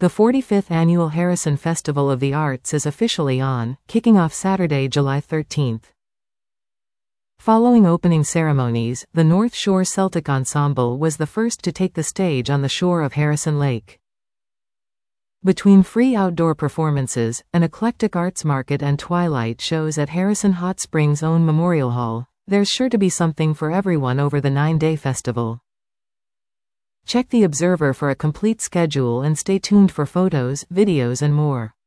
The 45th Annual Harrison Festival of the Arts is officially on, kicking off Saturday, July 13th. Following opening ceremonies, the North Shore Celtic Ensemble was the first to take the stage on the shore of Harrison Lake. Between free outdoor performances, an eclectic arts market and twilight shows at Harrison Hot Springs' own Memorial Hall, there's sure to be something for everyone over the 9-day festival. Check The Observer for a complete schedule and stay tuned for photos, videos and more.